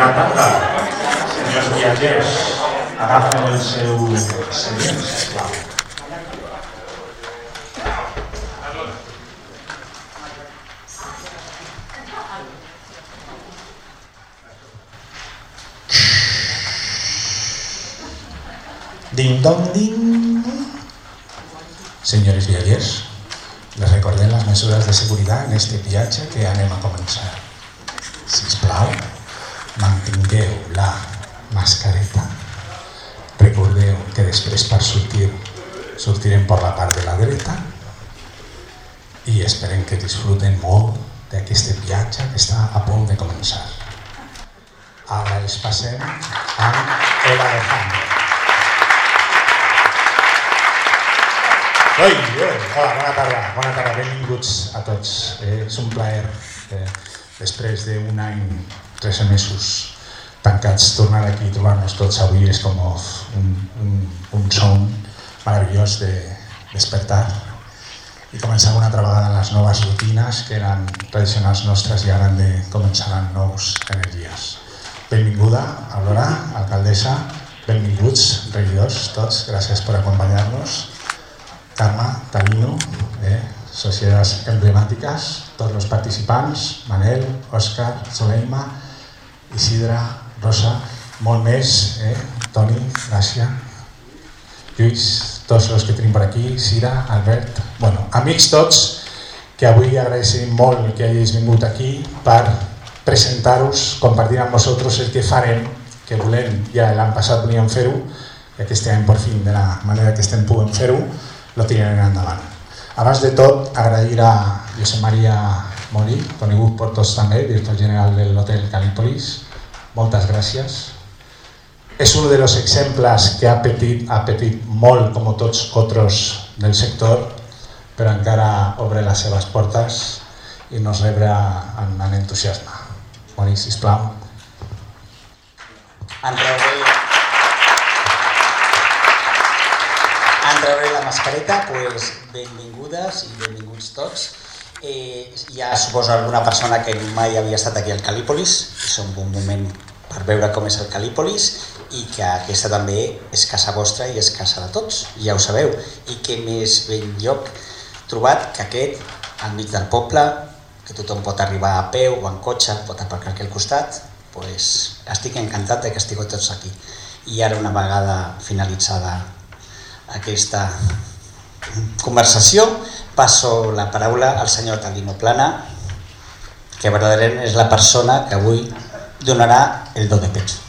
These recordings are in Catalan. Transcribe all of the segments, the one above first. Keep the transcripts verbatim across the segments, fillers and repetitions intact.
Bona tarda. Senyors viatgers, agafen el seu seient, sisplau. Ding dong ding. Señores viatgers, les recordem les mesures de seguretat en este viatge que anem a començar. Sisplau, mantingueu la mascareta. Recordeu que després per sortir sortirem per la part de la dreta i esperem que disfruten molt d'aquest viatge que està a punt de començar. Ara els passem amb el Alejandro. Oi, hola, bona tarda, bona tarda, benvinguts a tots. Eh, és un plaer, eh, després d'un any, tres mesos tancats, tornar aquí i trobar-nos tots avui és com un, un, un son meravellós de despertar i començar una altra vegada les noves rutines que eren tradicionals nostres i ara han de començar amb nous energies. Benvinguda, Aurora, alcaldessa, benvinguts, regidors, tots, gràcies per acompanyar-nos. Carme, Talino, eh, societats emblemàtiques, tots els participants, Manel, Òscar, Soleima, Isidre, Rosa, molt més, eh, Toni, Gràcia, Lluís, tots els que tenim per aquí, Cira, Albert, bueno, amics tots, que avui agraeixem molt que hagis vingut aquí per presentar-vos, compartir amb vosaltres el que farem, que volem, ja l'any passat volíem fer-ho, i aquest any per fi, de la manera que estem podent fer-ho, lo tirarem endavant. Abans de tot, agrair a Josep Maria Mori, conegut per tots també, director general de l'Hotel Calípolis. Moltes gràcies. És un dels exemples que ha patit, ha patit molt, com tots altres del sector, però encara obre les seves portes i nos rebre amb, amb entusiasme. Mori, sisplau. Entreuré, entreuré la mascareta, pues, benvingudes i benvinguts tots. Eh, hi ha, suposo, alguna persona que mai havia estat aquí al Calípolis, és un bon moment per veure com és el Calípolis i que aquesta també és casa vostra i és casa de tots, ja ho sabeu. I que més ben lloc trobat que aquest, al mig del poble, que tothom pot arribar a peu o en cotxe, pot aparcar aquí al costat, pues, estic encantat que estigueu tots aquí. I ara, una vegada finalitzada aquesta conversació, passo la paraula al senyor Talino Plana, que verdaderament és la persona que avui donarà el do de pecho.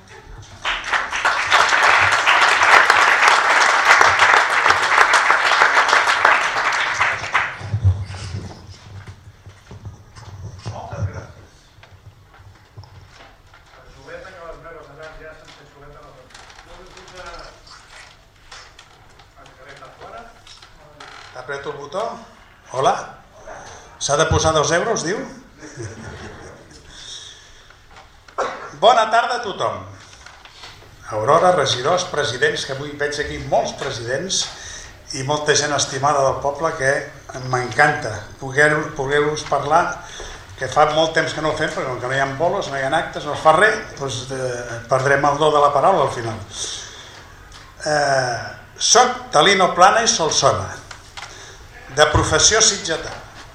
Apreto el botó. Hola. S'ha de posar dos euros, diu? Bona tarda a tothom. Aurora, regidors, presidents, que avui veig aquí molts presidents i molta gent estimada del poble que m'encanta poder-vos parlar, que fa molt temps que no ho fem, perquè com que no hi ha bolos, no hi ha actes, no es fa res, doncs perdrem el do de la paraula al final. Soc Talino Plana i Solsona, de professió sitgetà.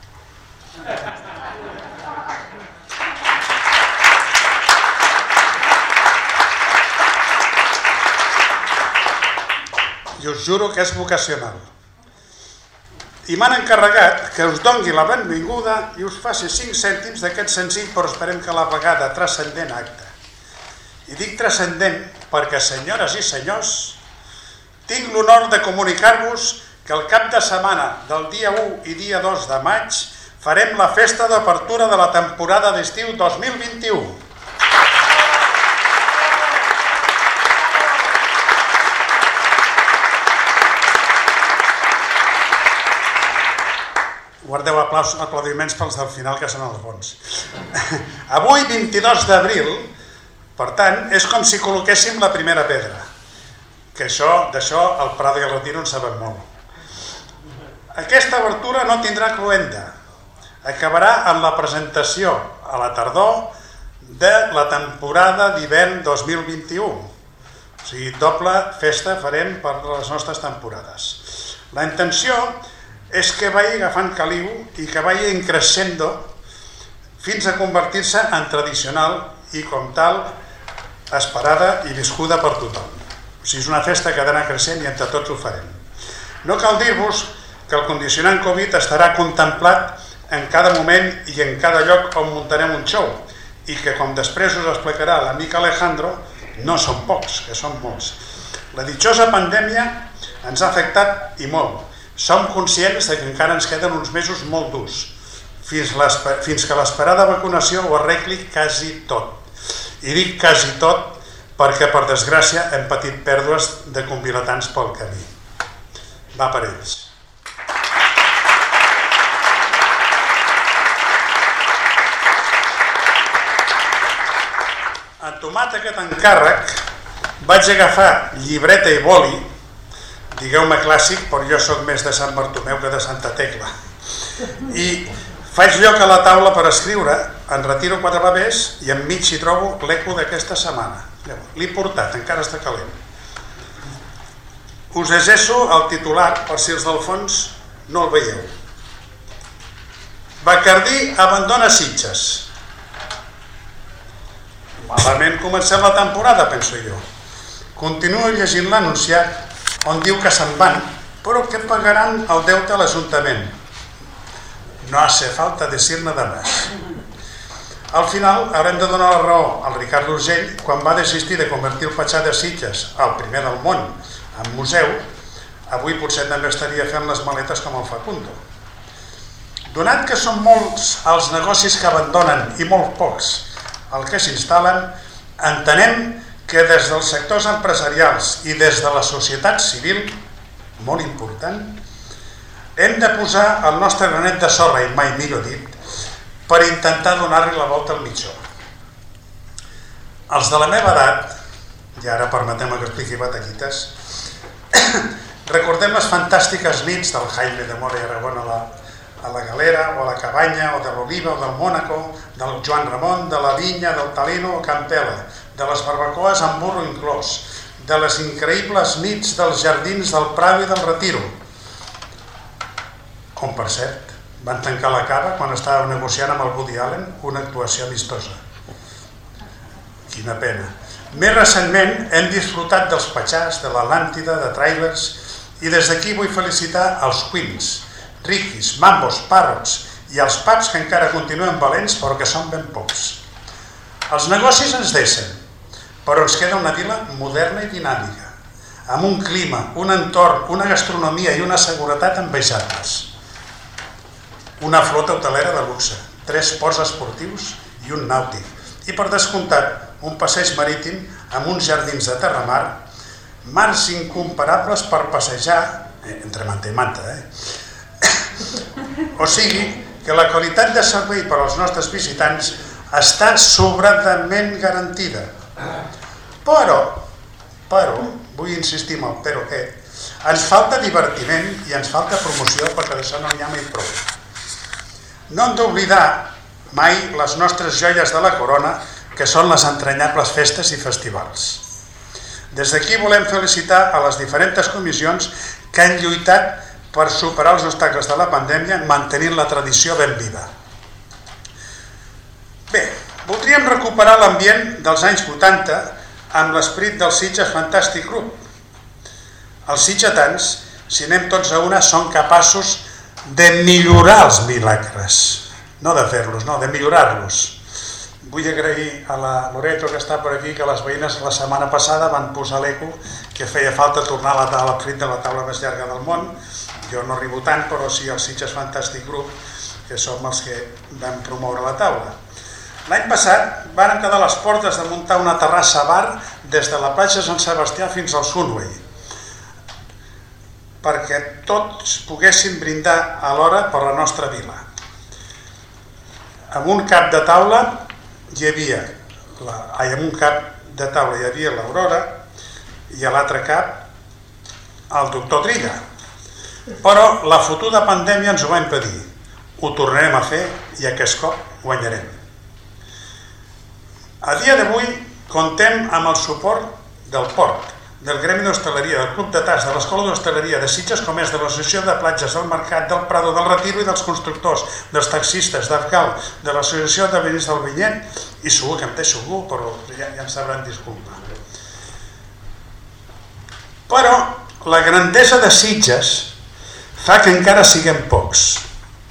I us juro que és vocacional. I m'han encarregat que us dongui la benvinguda i us faci cinc cèntims d'aquest senzill, però esperem que a la vegada transcendent acte. I dic transcendent perquè, senyores i senyors, tinc l'honor de comunicar-vos que el cap de setmana del dia u i dia dos de maig farem la festa d'apertura de la temporada d'estiu dos mil vint-i-u. Guardeu aplaudiments pels del final, que són els bons. Avui, vint-i-dos d'abril, per tant, és com si col·loquéssim la primera pedra. Que d'això el Prado i el Retiro en saben molt. Aquesta obertura no tindrà cloenda. Acabarà amb la presentació a la tardor de la temporada d'hivern dos mil vint-i-u. O sigui, doble festa farem per les nostres temporades. La intenció és que vagi agafant caliu i que vagi increixendo fins a convertir-se en tradicional i, com tal, esperada i viscuda per tothom. O sigui, és una festa que ha d'anar creixent i entre tots ho farem. No cal dir-vos que el condicionant Covid estarà contemplat en cada moment i en cada lloc on muntarem un show i que, com després us explicarà l'amic Alejandro, no són pocs, que són molts. La ditjosa pandèmia ens ha afectat i molt. Som conscients que encara ens queden uns mesos molt durs, fins, fins que l'esperada vacunació ho arregli quasi tot. I dic quasi tot perquè, per desgràcia, hem patit pèrdues de convilatants pel camí. Va per ells. Entomat aquest encàrrec, vaig agafar llibreta i boli, digueu-me clàssic, però jo sóc més de Sant Bartomeu que de Santa Tecla, i faig lloc a la taula per escriure, en retiro quatre papers i enmig hi trobo l'eco d'aquesta setmana. L'he portat, encara està calent. Us llegeixo el titular, per si els del fons no el veieu. Bacardí abandona Sitges. Malament comencem la temporada, penso jo. Continuo llegint l'anunciat on diu que se'n van, però que pagaran el deute a l'Ajuntament. No hace falta decir nada más. Al final haurem de donar la raó al Ricard Urgell quan va desistir de convertir el Patxar de Sitges, el primer del món, en museu. Avui potser també estaria fent les maletes com el Facundo. Donat que són molts els negocis que abandonen i molt pocs el que s'instal·len, entenem que des dels sectors empresarials i des de la societat civil, molt important, hem de posar el nostre granet de sorra, i mai millor dit, per intentar donar-li la volta al mitjó. Els de la meva edat, i ara permetem que expliqui batallites, recordem les fantàstiques nits del Jaime de Mora i Aragón a la a la Galera, o a la Cabanya, o de l'Oliva, o del Mònaco, del Joan Ramon, de la Vinya, del Taleno o Campela, de les barbacoes amb burro inclòs, de les increïbles nits dels jardins del Prado i del Retiro, on, per cert, van tancar la cava quan estava negociant amb el Woody Allen una actuació amistosa. Quina pena. Més recentment hem disfrutat dels Patxars, de l'Atlàntida, de Trailers, i des d'aquí vull felicitar els Queens, Riquis, Mambos, Parrots i els pubs que encara continuen valents però que són ben pocs. Els negocis ens deixen, però ens queda una vila moderna i dinàmica, amb un clima, un entorn, una gastronomia i una seguretat envejables. Una flota hotelera de luxe, tres ports esportius i un nàutic. I per descomptat, un passeig marítim amb uns jardins de terramar, mars incomparables per passejar, entre manta i manta, eh? O sigui, que la qualitat de servei per als nostres visitants està sobradament garantida. Però, però, vull insistir en el però què, ens falta divertiment i ens falta promoció perquè d'això no n'hi ha mai prou. No hem d'oblidar mai les nostres joies de la corona, que són les entranyables festes i festivals. Des d'aquí volem felicitar a les diferents comissions que han lluitat per superar els obstacles de la pandèmia mantenint la tradició ben viva. Bé, voldríem recuperar l'ambient dels anys vuitanta amb l'esperit del Sitges Fantàstic Club. Els sitgetans, si anem tots a una, són capaços de millorar els milagres. No de fer-los, no, de millorar-los. Vull agrair a la Loreto que està per aquí que les veïnes la setmana passada van posar l'eco que feia falta tornar a la taula frit de la taula més llarga del món. Jo no arribo tant, però sí el Sitges Fantàstic Group, que som els que vam promoure la taula. L'any passat van quedar a les portes de muntar una terrassa bar des de la platja Sant Sebastià fins al Sunway, perquè tots poguessin brindar alhora per la nostra vila. Amb un cap de taula hi havia, la, ai, amb un cap de taula hi havia l'Aurora i a l'altre cap el doctor Triga. Però la fotuda pandèmia ens ho va impedir. Ho tornarem a fer i aquest cop guanyarem. A dia d'avui contem amb el suport del Port, del Gremi d'Hostaleria, del Club de Tas, de l'Escola d'Hostaleria de Sitges, com és de l'Associació de Platges del Mercat, del Prado, del Retiro i dels constructors, dels taxistes, d'Arcal, de l'Associació de Veïns del Vinyet, i segur que em deixo algú, però ja, ja em sabran disculpar. Però la grandesa de Sitges fa que encara siguem pocs.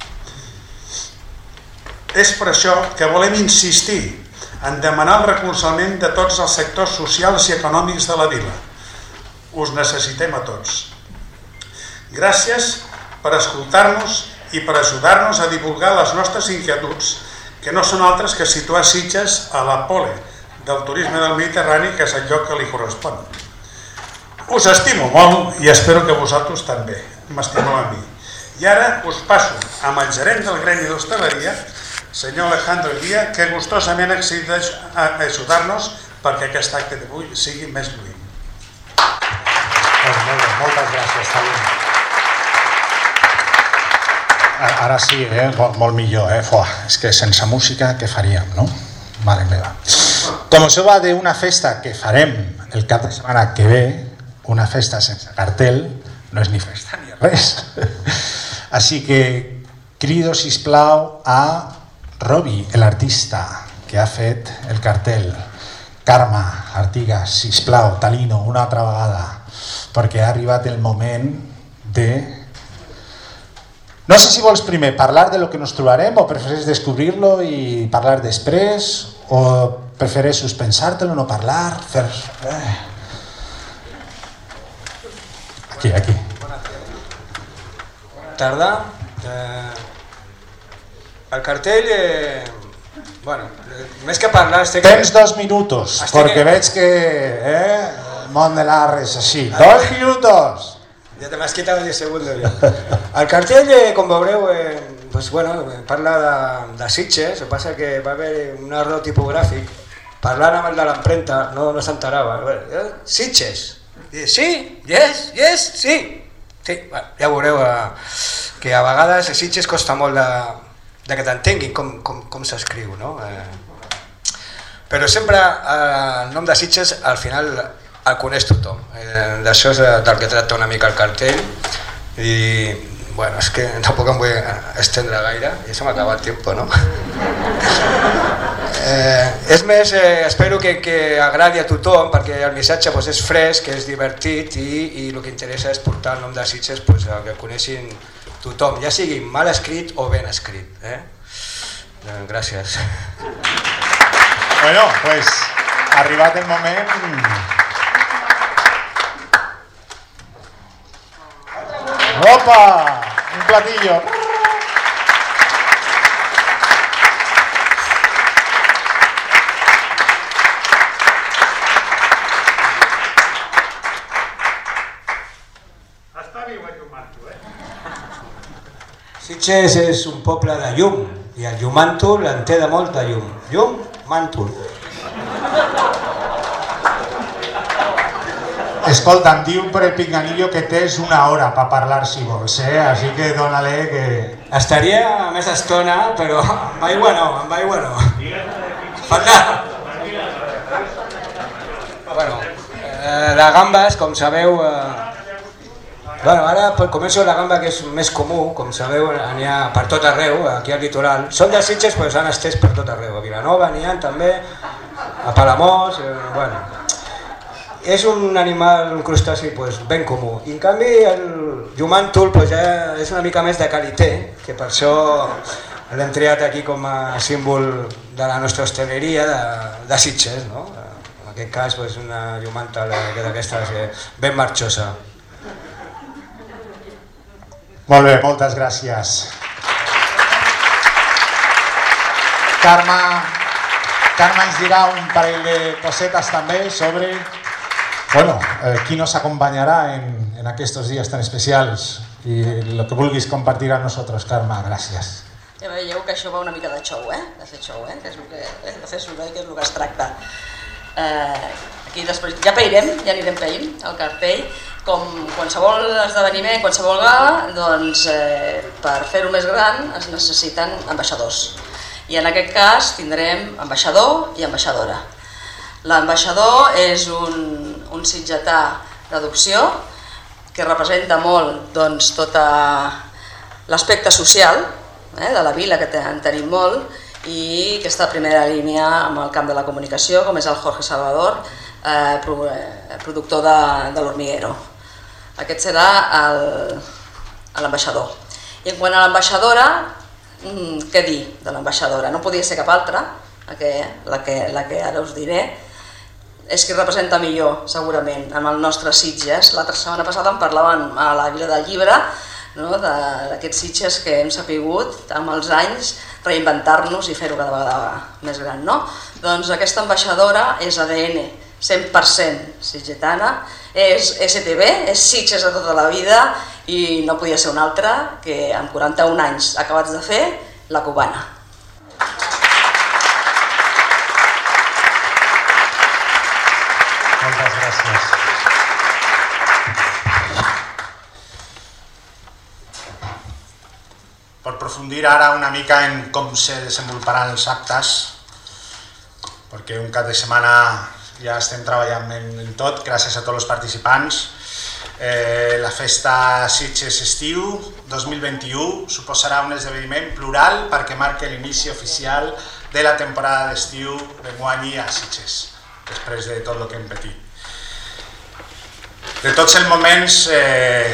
És per això que volem insistir en demanar el recolzament de tots els sectors socials i econòmics de la vila. Us necessitem a tots. Gràcies per escoltar-nos i per ajudar-nos a divulgar les nostres inquietuds, que no són altres que situar Sitges a la pole del turisme del Mediterrani, que és el lloc que li correspon. Us estimo molt i espero que vosaltres també m'estimeu a mi. I ara us passo amb el gerent del Gremi d'Hostaleria, senyor Alejandro Elía, que gustosament accedeix a ajudar-nos perquè aquest acte d'avui sigui més lluït. Pues molt bé, moltes gràcies, Salim. Ara sí, eh? molt, molt millor. Eh? Fuà, és que sense música què faríem, no? Mare meva. Com això va d'una festa que farem el cap de setmana que ve, una festa sense cartell, no és ni festa ni res. Així que crido, sisplau, a Robi, l'artista que ha fet el cartell. Carme Artigas, sisplau, Talino, una altra vegada, perquè ha arribat el moment de... No sé si vols primer parlar de lo que nos trobarem o prefereix descobrir-lo i parlar després, o prefereix suspensar-te-lo, no parlar, fer... Eh. Aquí, aquí. Bona tarda. Eh, el cartell, eh, bueno, més que parlar... Estic... Tens dos minutos, estic... perquè veig que... Eh, món de l'arres, així. Dos minutos! Ja te m'has quitat el segon. El cartell, eh, com veureu, eh, pues, bueno, parla de, de Sitges, el que passa que va haver un error tipogràfic. Parlant amb el de l'empremta, no, no s'enterava. Eh, Sitges. Sí, yes, yes, sí. Sí, bueno, ja veureu eh, que a vegades a Sitges costa molt de, de que t'entenguin com, com, com s'escriu, no? Eh, però sempre eh, el nom de Sitges al final el coneix tothom. Eh, D'això és del que tracta una mica el cartell i bueno, és que tampoc em vull estendre gaire, ja se m'ha acabat el temps, no? Eh, és més, eh, espero que, que agradi a tothom perquè el missatge pues, és fresc, que és divertit i, i el que interessa és portar el nom de Sitges pues, que coneixin tothom, ja sigui mal escrit o ben escrit. Eh? Eh, gràcies. Bueno, pues arribat el moment... Opa! Un platillo. Sitges és un poble de llum i el llumàntol en té de molta llum. Llum, màntol. Escolta, em diu per el pinganillo que tens una hora per parlar si vols, eh? Així que dóna-le que... Estaria més estona, però amb aigua no, amb aigua no. Falta... Bueno, eh, de gambes, com sabeu... Eh... Bueno, ara començo la gamba que és més comú, com sabeu, n'hi ha per tot arreu, aquí al litoral. Són de Sitges, però s'han estès per tot arreu. A Vilanova n'hi ha també, a Palamós, eh, bueno... És un animal, un crustaci pues, ben comú. I en canvi el llumàntol pues, ja és una mica més de qualité, que per això l'hem triat aquí com a símbol de la nostra hostaleria de, de Sitges. No? En aquest cas pues, una llumanta d'aquestes eh, ben marxosa. Molt bé, moltes gràcies. Carme, Carme ens dirà un parell de cosetes també sobre... Bueno, eh, qui nos acompanyarà en, en aquests dies tan especials i el que vulguis compartir amb nosaltres, Carme, gràcies. Ja veieu que això va una mica de show, eh? De fer show, eh? Que és el que, eh? De fer soroll, que és el que es tracta. Eh, aquí després ja pairem, ja anirem paint el cartell. Com qualsevol esdeveniment, qualsevol gala, doncs eh, per fer-ho més gran es necessiten ambaixadors. I en aquest cas tindrem ambaixador i ambaixadora. L'ambaixador és un, un sitgetà d'adopció que representa molt doncs, tot l'aspecte social eh, de la vila, que en tenim molt, i que està a primera línia amb el camp de la comunicació, com és el Jorge Salvador, eh, productor de, de l'Hormiguero. Aquest serà l'ambaixador. I en quant a l'ambaixadora, què dir de l'ambaixadora? No podia ser cap altra, la que, la que, la que ara us diré. És qui representa millor, segurament, amb el nostre Sitges. L'altra setmana passada en parlaven a la Vila del Llibre, no? D'aquests Sitges que hem sapigut amb els anys reinventar-nos i fer-ho cada vegada més gran. No? Doncs aquesta ambaixadora és A D N cent per cent sitgetana, és S T B, és Sitges de tota la vida i no podia ser una altra que amb quaranta-un anys acabats de fer, la cubana. Moltes gràcies. Per aprofundir ara una mica en com se desenvoluparan els actes, perquè un cap de setmana ja estem treballant en, en tot, gràcies a tots els participants. Eh, la festa Sitges Estiu dos mil vint-i-u suposarà un esdeveniment plural perquè marca l'inici oficial de la temporada d'estiu d'enguany a Sitges, després de tot el que hem patit. De tots els moments, eh,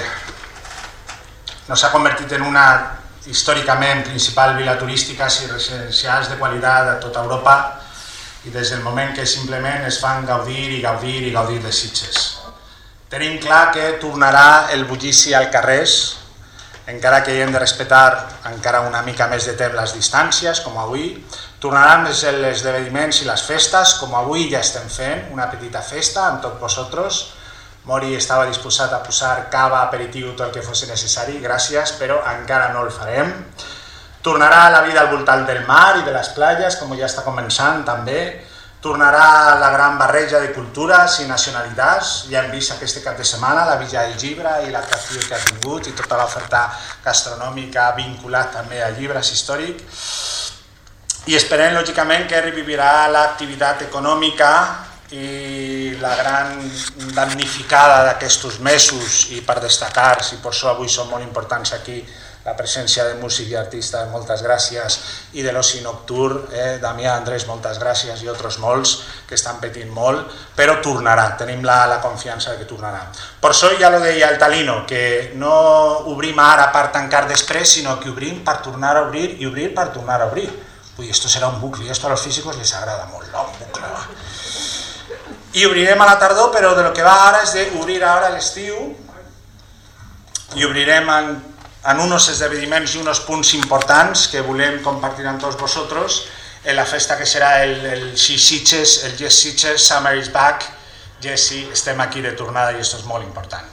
no s'ha convertit en una històricament principal vila turística i residencials de qualitat a tota Europa, i des del moment que simplement es fan gaudir i gaudir i gaudir de Sitges. Tenim clar que tornarà el bullici als carrers, encara que hi hem de respectar encara una mica més de temps les distàncies, com avui. Tornaran els esdeveniments i les festes, com avui ja estem fent, una petita festa amb tots vosaltres. Mori estava disposat a posar cava, aperitiu, tot el que fos necessari, gràcies, però encara no el farem. Tornarà la vida al voltant del mar i de les platges, com ja està començant també. Tornarà la gran barreja de cultures i nacionalitats. Ja hem vist aquest cap de setmana la Villa del Llibre i l'atracció que ha tingut i tota l'oferta gastronòmica vinculat també a llibres històrics. I esperem, lògicament, que revivirà l'activitat econòmica i la gran damnificada d'aquests mesos, i per destacar, i per això avui són molt importants aquí, la presència de músics i artistes, moltes gràcies, i de l'oci nocturn, eh, Damià, Andrés, moltes gràcies, i altres molts que estan patint molt, però tornarà, tenim la, la confiança de que tornarà. Per això ja ho deia el Talino, que no obrim ara per tancar després, sinó que obrim per tornar a obrir i obrir per tornar a obrir. Ui, esto serà un bucle, i esto a los físicos les agrada molt, no? Un bucle, va. I obrirem a la tardor, però de lo que va ara és d'obrir ara l'estiu, i obrirem en en uns esdeveniments i uns punts importants que volem compartir amb tots vosaltres en la festa que serà el, el Sitges, el Yes Sitges, Summer is Back. Jesse, estem aquí de tornada i això és molt important.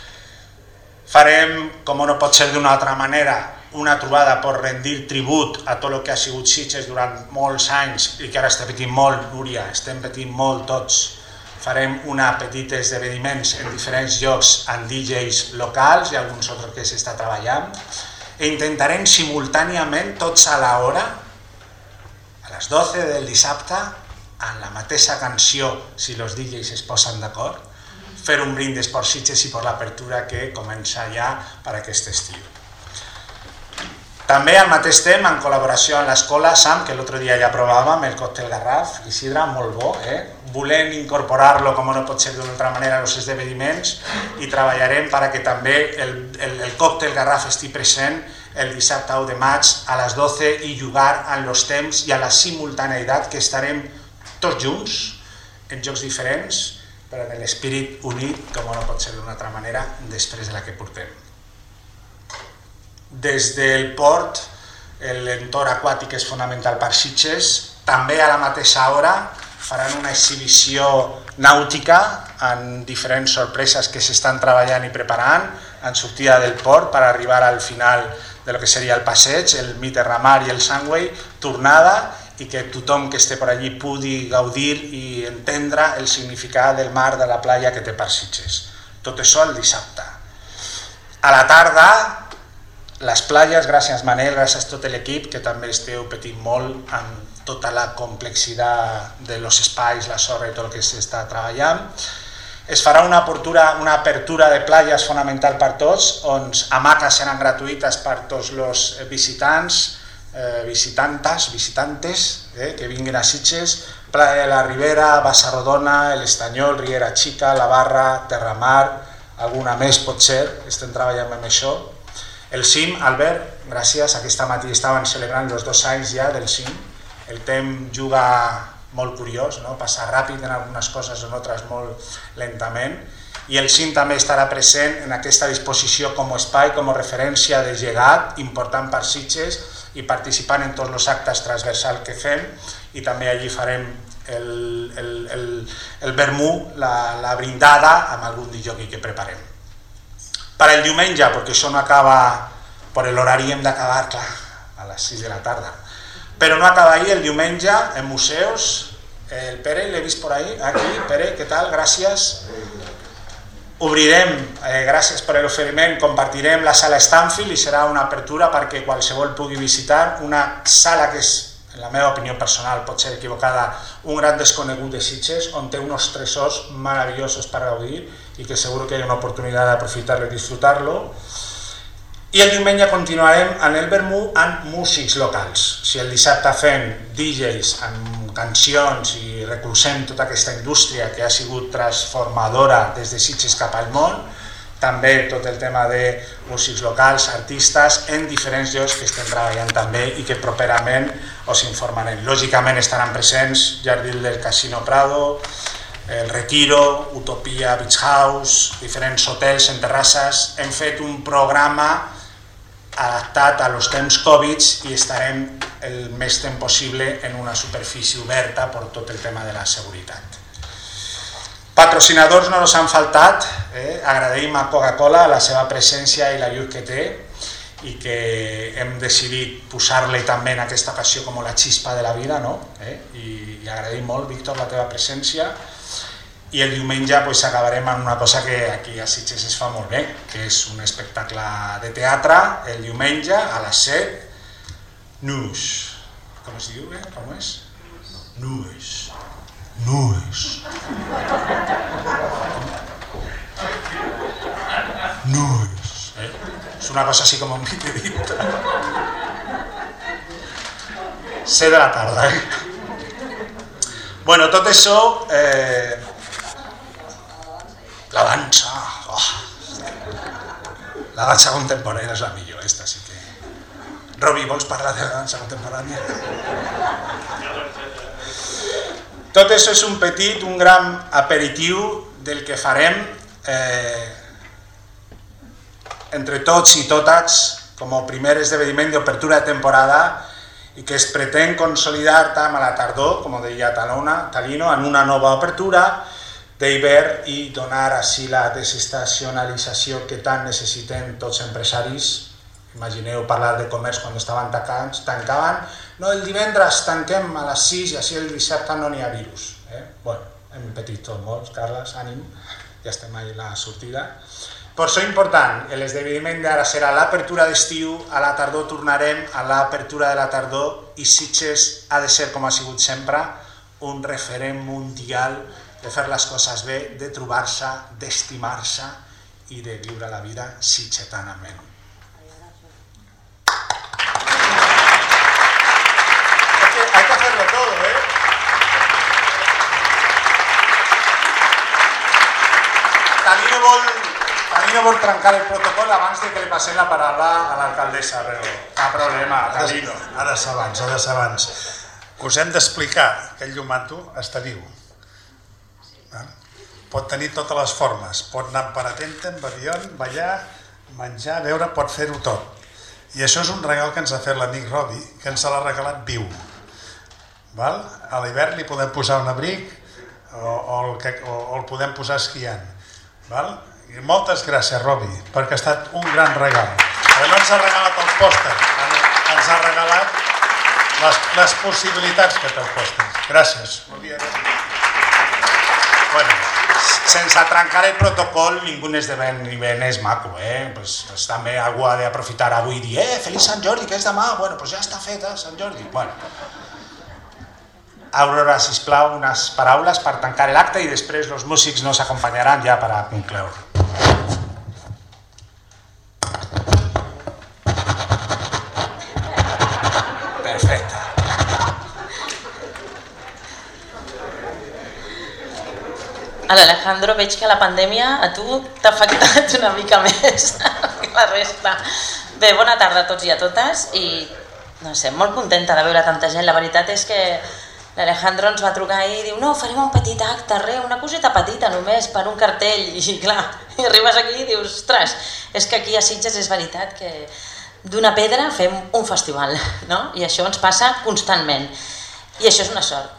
Farem, com no pot ser d'una altra manera, una trobada per rendir tribut a tot el que ha sigut Sitges durant molts anys i que ara estem patint molt, Núria, estem patint molt tots. Farem una petita esdeveniments en diferents llocs amb D Js locals i alguns altres que s'està treballant. E intentarem simultàniament, tots a l'hora, a les dotze del dissabte, amb la mateixa canció, si els D Js es posen d'acord, fer un brindis per Sitges i per l'apertura que comença ja per aquest estiu. També al mateix temps, en col·laboració amb l'escola SAM, que l'altre dia ja provàvem, el còctel Garraf, Isidre, molt bo, eh? Volem incorporar-lo, com no pot ser d'una altra manera, als esdeveniments, i treballarem perquè també el, el, el còctel Garraf estigui present el dissabte u de maig a les dotze i jugar amb els temps i a la simultaneïtat que estarem tots junts, en jocs diferents, però en l'espírit unit, com no pot ser d'una altra manera, després de la que portem. Des del port, l'entorn aquàtic és fonamental per Sitges. També a la mateixa hora faran una exhibició nàutica amb diferents sorpreses que s'estan treballant i preparant en sortida del port per arribar al final de lo que seria el passeig, el Mediterrani i el Sandway, tornada, i que tothom que esté per allí pugui gaudir i entendre el significat del mar, de la platja que té per Sitges. Tot això el dissabte. A la tarda, les platges, gràcies Manel, gràcies a tot l'equip, que també esteu patint molt amb tota la complexitat de los espais, la sorra i tot el que s'està treballant. Es farà una apertura, una apertura de platges fonamental per tots, on hamaques seran gratuïtes per tots els visitants, eh, visitantes, visitantes eh, que vinguin a Sitges, Playa de la Ribera, Bassa Rodona, l'Estanyol, Riera Xica, la Barra, Terramar, alguna més pot ser, estem treballant amb això. El cim, Albert, gràcies, aquesta matí estaven celebrant els dos anys ja del cim. El temps juga molt curiós, no? Passa ràpid en algunes coses, en altres molt lentament. I el cim també estarà present en aquesta disposició com a espai, com a referència de llegat, important per Sitges, i participant en tots els actes transversals que fem, i també allí farem el, el, el, el vermú, la, la brindada, amb algun disjockey que preparem. Per el diumenge, perquè això no acaba, per l'horari hem d'acabar, clar, a les sis de la tarda. Però no acaba ahí, el diumenge, en museus, el Pere, l'he vist por ahí, aquí, Pere, què tal? Gràcies. Obrirem, eh, gràcies per l'oferiment, compartirem la sala Stanfield i serà una apertura perquè qualsevol pugui visitar una sala que és, en la meva opinió personal, pot ser equivocada, un gran desconegut de Sitges, on té uns tresors meravellosos per gaudir i que segur que hi ha una oportunitat d'aprofitar-lo i disfrutar-lo. I el diumenge continuarem en el vermú amb músics locals. Si el dissabte fem D Js amb cancions i recolzem tota aquesta indústria que ha sigut transformadora des de Sitges cap al món, també tot el tema de músics locals, artistes, en diferents llocs que estem treballant també i que properament us informarem. Lògicament estaran presents Jardí del Casino Prado, el Retiro, Utopia Beach House, diferents hotels en terrasses. Hem fet un programa adaptat a los temps Covid i estarem el més temps possible en una superfície oberta per tot el tema de la seguretat. Patrocinadors no ens han faltat, eh? Agraïm a Coca-Cola la seva presència i la llum que té i que hem decidit posar-li també en aquesta ocasió com la xispa de la vida, no? Eh? I, i agraïm molt, Víctor, la teva presència. I el diumenge pues, acabarem amb una cosa que aquí a Sitges es fa molt bé, que és un espectacle de teatre, el diumenge a les set, Nus. Com es diu, eh? Com és? Nus. Nus. Nus. Eh? És una cosa així com un mitedit. set de la tarda, eh? Bueno, tot això... Eh, La dansa, oh. La dansa contemporània és la millor, esta sí que... Robi, vols parlar de la dansa contemporània? Tot això és un petit, un gran aperitiu del que farem eh, entre tots i totes com a primer esdeveniment d'obertura de temporada i que es pretén consolidar tant a la tardor, com deia Talino, en una nova obertura d'hivern i donar així la desestacionalització que tant necessitem tots empresaris. Imagineu parlar de comerç quan estaven tancats, tancaven, no, el divendres tanquem a les sis i així el dissabte no n'hi ha virus. Eh? Bueno, hem petit tot molt, Carles, ànim, ja estem a la sortida. Per això important, l'esdeveniment d'ara serà l'apertura d'estiu, a la tardor tornarem a l'apertura de la tardor i Sitges ha de ser, com ha sigut sempre, un referent mundial de fer les coses bé, de trobar-se, d'estimar-se i de viure la vida sitgetanament. Hay que hacerlo todo, ¿eh? Talino vol, Talino vol trencar el protocol abans de que li passem la paraula a l'alcaldessa, però cap problema, Talino. Ha de ser abans, ha de ser abans. Us hem d'explicar que el llumato està viu. Pot tenir totes les formes, pot anar en paratenta, en avió, ballar, menjar, beure, pot fer-ho tot. I això és un regal que ens ha fet l'amic Robi, que ens l'ha regalat viu. Val? A l'hivern li podem posar un abric o, o, el que, o, o el podem posar esquiant. Val? I moltes gràcies, Robi, perquè ha estat un gran regal. No ens ha regalat els pòsters, ens ha regalat les, les possibilitats que té el pòster. Gràcies. Bon dia. Bueno, sense trencar el protocol, ningú esdeveniment és maco, eh? Pues, pues, també algú ha d'aprofitar avui i dir eh, feliç Sant Jordi, que és demà, bueno, pues ja està fet, eh, Sant Jordi. Bueno. Aurora, sisplau, unes paraules per tancar l'acte i després els músics nos acompanyaran ja per a concloure. Perfecte. A l'Alejandro veig que la pandèmia a tu t'ha afectat una mica més que la resta. Bé, bona tarda a tots i a totes i no sé, molt contenta de veure tanta gent. La veritat és que l'Alejandro ens va trucar i diu no, farem un petit acte, re, una coseta petita només per un cartell i clar, i arribes aquí i dius ostres, és que aquí a Sitges és veritat que d'una pedra fem un festival, no? I això ens passa constantment i això és una sort.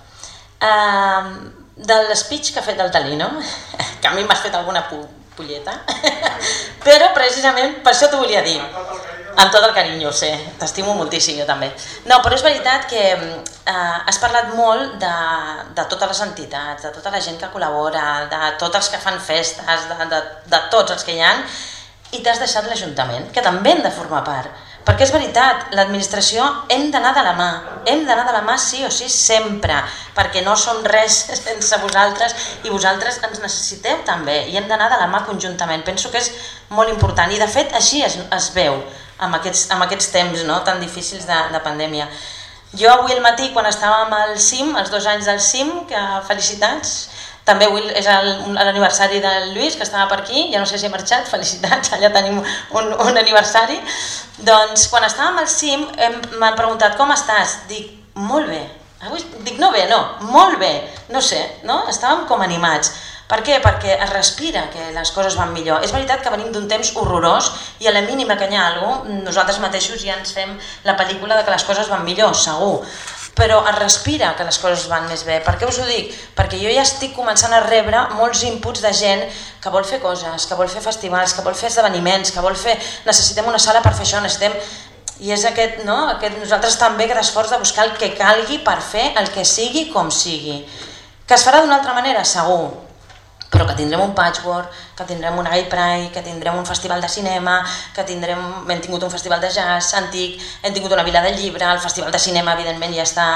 Uh, de l'espeech que ha fet el Talino, que a mi m'has fet alguna polleta, però precisament per això t'ho volia dir. Amb tot el carinyo, ho sé, t'estimo moltíssim, jo també. No, però és veritat que eh, has parlat molt de, de totes les entitats, de tota la gent que col·labora, de tots els que fan festes, de, de, de tots els que hi ha, i t'has deixat l'Ajuntament, que també hem de formar part. Perquè és veritat, l'administració hem d'anar de la mà, hem d'anar de la mà sí o sí sempre, perquè no som res sense vosaltres i vosaltres ens necessiteu també i hem d'anar de la mà conjuntament. Penso que és molt important i de fet així es, es veu amb aquests, amb aquests temps no, tan difícils de, de pandèmia. Jo avui al matí quan estàvem al C I M, els dos anys del C I M, que felicitats, també avui és l'aniversari del Lluís, que estava per aquí, ja no sé si ha marxat, felicitats, allà tenim un, un aniversari. Doncs quan estàvem al C I M m'han preguntat com estàs? Dic, molt bé. Avui, dic, no bé, no, molt bé, no sé, no? Estàvem com animats. Per què? Perquè es respira que les coses van millor. És veritat que venim d'un temps horrorós i a la mínima que hi ha alguna cosa, nosaltres mateixos ja ens fem la pel·lícula de que les coses van millor, segur. Però es respira que les coses van més bé. Per què us ho dic? Perquè jo ja estic començant a rebre molts inputs de gent que vol fer coses, que vol fer festivals, que vol fer esdeveniments, que vol fer... Necessitem una sala per fer això, necessitem... I és aquest, no? Aquest, nosaltres també aquest esforç de buscar el que calgui per fer el que sigui com sigui. Que es farà d'una altra manera, segur. Però que tindrem un patchwork, que tindrem un Gay Pride, que tindrem un festival de cinema, que tindrem, hem tingut un festival de jazz antic, hem tingut una vila del llibre, el festival de cinema evidentment ja està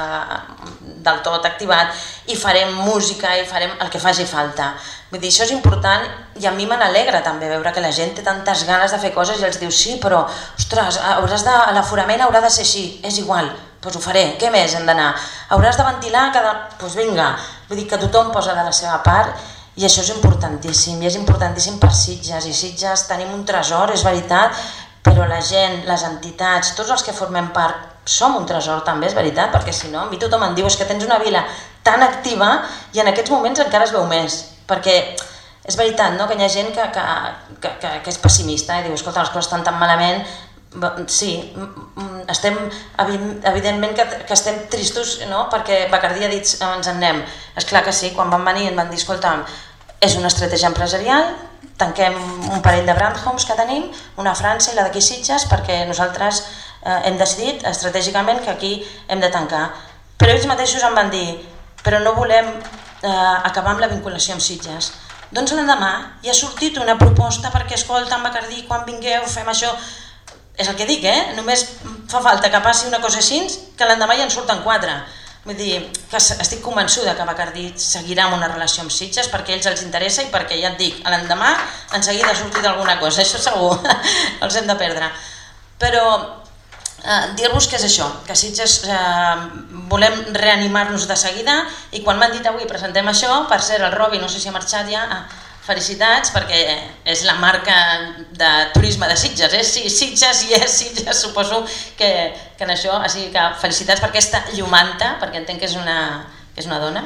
del tot activat i farem música i farem el que faci falta. Vull dir, això és important i a mi me n'alegra també veure que la gent té tantes ganes de fer coses i els diu sí, però ostres, hauràs de, l'aforament haurà de ser així, és igual, doncs ho faré, què més hem d'anar? Hauràs de ventilar cada... Doncs vinga, vull dir que tothom posa de la seva part i això és importantíssim, i és importantíssim per Sitges, i Sitges tenim un tresor, és veritat, però la gent, les entitats, tots els que formem part, som un tresor també, és veritat, perquè si no, a mi tothom em diu és que tens una vila tan activa i en aquests moments encara es veu més, perquè és veritat no? Que hi ha gent que, que, que, que, que és pessimista i diu, escolta, les coses estan tan malament, sí, estem, evidentment que, que estem tristos, no? Perquè Bacardí ha dit ens en anem. És clar que sí, quan van venir em van dir, escolta, és una estratègia empresarial, tanquem un parell de brand homes que tenim, una a França i la d'aquí Sitges, perquè nosaltres eh, hem decidit estratègicament que aquí hem de tancar. Però ells mateixos em van dir, però no volem eh, acabar amb la vinculació amb Sitges. Doncs l'endemà hi ha sortit una proposta perquè, escolta, en Bacardí, quan vingueu fem això. És el que dic, eh? Només fa falta que passi una cosa així que l'endemà ja en surten quatre. Vull dir, que estic convençuda que Bacardí seguirà amb una relació amb Sitges perquè a ells els interessa i perquè, ja et dic, l'endemà en seguida ha sortit alguna cosa, això segur, els hem de perdre. Però eh, dir-vos que és això, que Sitges eh, volem reanimar-nos de seguida i quan m'han dit avui presentem això, per cert, el Robi, no sé si ha marxat ja, eh, felicitats perquè és la marca de turisme de Sitges, és eh? Sitges i és Sitges, suposo que, que en això, així que felicitats per aquesta llumanta, perquè entenc que és una, que és una dona,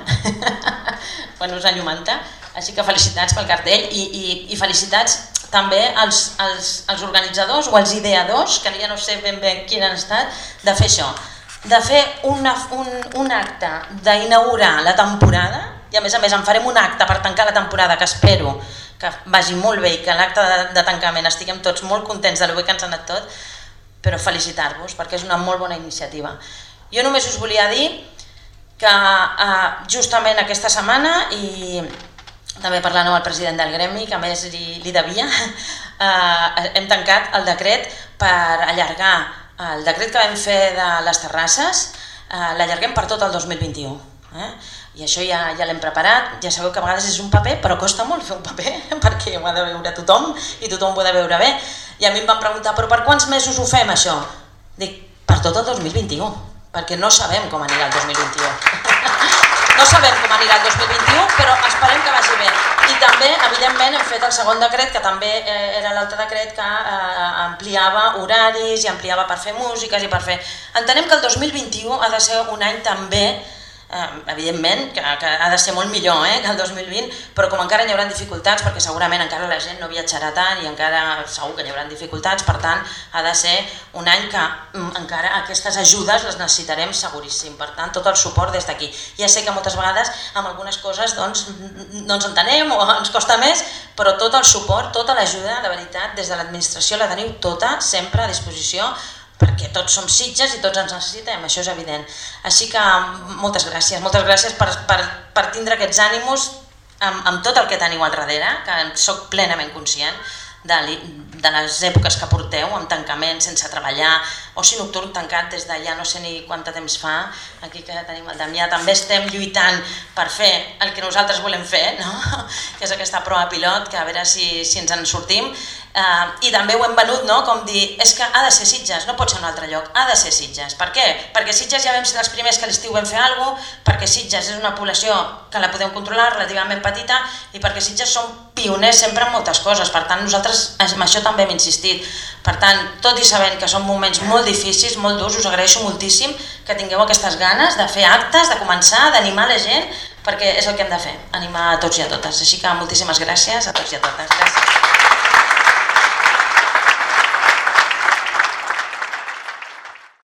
bueno, és una llumanta, així que felicitats pel cartell i, i, i felicitats també als, als, als organitzadors o als ideadors, que ja no sé ben bé quin han estat, de fer això, de fer una, un, un acte d'inaugurar la temporada. I a més a més en farem un acte per tancar la temporada que espero que vagi molt bé i que l'acte de, de tancament estiguem tots molt contents de lo bé que ens ha anat tot, però felicitar-vos perquè és una molt bona iniciativa. Jo només us volia dir que eh, justament aquesta setmana, i també parlant amb el president del gremi, que a més li, li devia, eh, hem tancat el decret per allargar el decret que vam fer de les terrasses, eh, l'allarguem per tot el dos mil vint-i-u. Eh? I això ja, ja l'hem preparat. Ja sabeu que a vegades és un paper, però costa molt fer un paper, perquè ho ha de veure tothom i tothom ho ha de veure bé. I a mi em van preguntar, però per quants mesos ho fem això? Dic, per tot el dos mil vint-i-u, perquè no sabem com anirà el dos mil vint-i-u. No sabem com anirà el dos mil vint-i-u, però esperem que vagi bé. I també, evidentment, hem fet el segon decret, que també era l'altre decret que ampliava horaris i ampliava per fer músiques i per fer... Entenem que el dos mil vint-i-u ha de ser un any també, evidentment, que ha de ser molt millor que el dos mil vint, però com encara hi haurà dificultats, perquè segurament encara la gent no viatjarà tant i encara segur que hi haurà dificultats, per tant, ha de ser un any que encara aquestes ajudes les necessitarem seguríssim. Per tant, tot el suport des d'aquí. Ja sé que moltes vegades amb algunes coses doncs, no ens entenem o ens costa més, però tot el suport, tota l'ajuda, de veritat, des de l'administració la teniu tota, sempre a disposició, perquè tots som Sitges i tots ens necessitem, això és evident. Així que moltes gràcies, moltes gràcies per, per, per tindre aquests ànims amb, amb tot el que teniu al darrere, que sóc plenament conscient de, de les èpoques que porteu, amb tancament, sense treballar, oci nocturn tancat des de ja no sé ni quant temps fa, aquí que tenim el Damià, també estem lluitant per fer el que nosaltres volem fer, no? Que és aquesta prova pilot, que a veure si, si ens en sortim. Uh, I també ho hem venut, no? Com dir, és que ha de ser Sitges, no pot ser un altre lloc, ha de ser Sitges. Per què? Perquè Sitges ja vam ser els primers que a l'estiu vam fer alguna cosa, perquè Sitges és una població que la podem controlar, relativament petita, i perquè Sitges som pioners sempre en moltes coses. Per tant, nosaltres amb això també hem insistit. Per tant, tot i sabent que són moments molt difícils, molt durs, us agraeixo moltíssim que tingueu aquestes ganes de fer actes, de començar, d'animar la gent, perquè és el que hem de fer, animar a tots i a totes. Així que moltíssimes gràcies a tots i a totes. Gràcies.